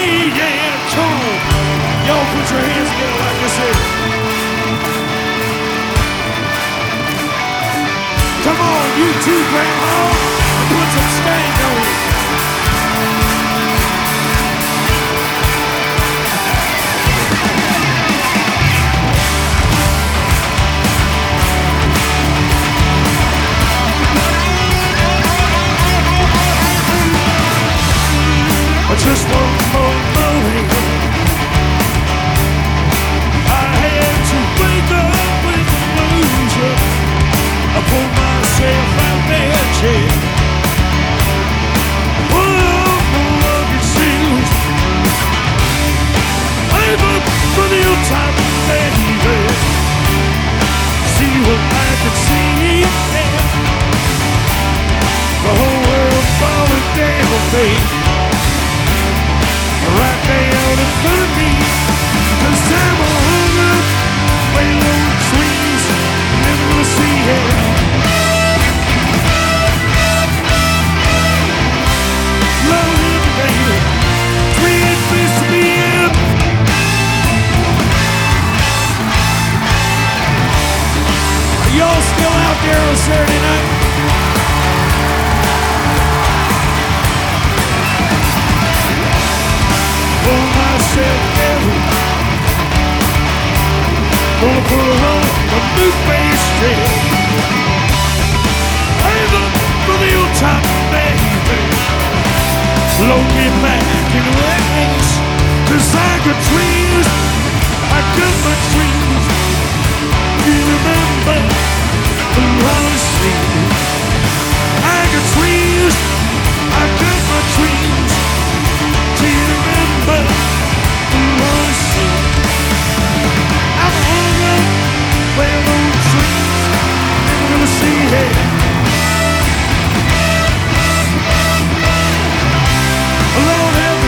yeah, come on. Y'all put your hands together like this here. Come on, you too, Grandma. Put some stank on it. Just one more morning, I had to wake up with the news. I pulled myself out that chair, put on my luggage shoes, wave up for the old time, baby. See what I could see, yeah. The whole world falling down, baby. Right down in front of me, 'cause I'm a hung up, way low trees, never gonna see it. Love him, baby, twin fist me up. Are y'all still out there on Saturday night? Pull myself together, gonna put on a new face straight. Wave up for the old time, baby. Blow me back in the race, 'cause I got dreams, I got my dreams. You remember the honesty. I got dreams, I got my dreams. Do you remember the mercy? I'm hung up where those trees, never gonna see it. Lord have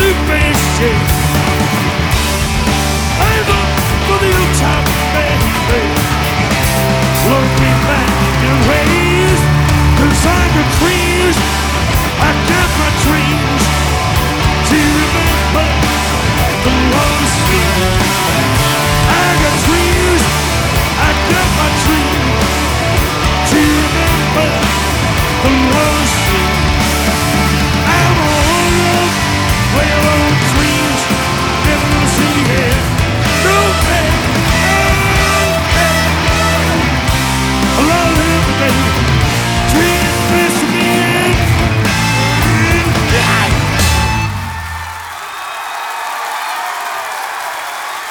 new faces. I'm up for the old time, baby. Look me back in ways, 'cause I got dreams. I got my dreams to remember the lost years. I got dreams, I got my dreams to remember the lost years. I'm all up where your old dreams never see it. No man, no man. I love him, baby. Dreams miss me in.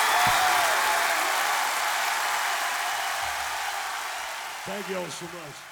Thank you all so much.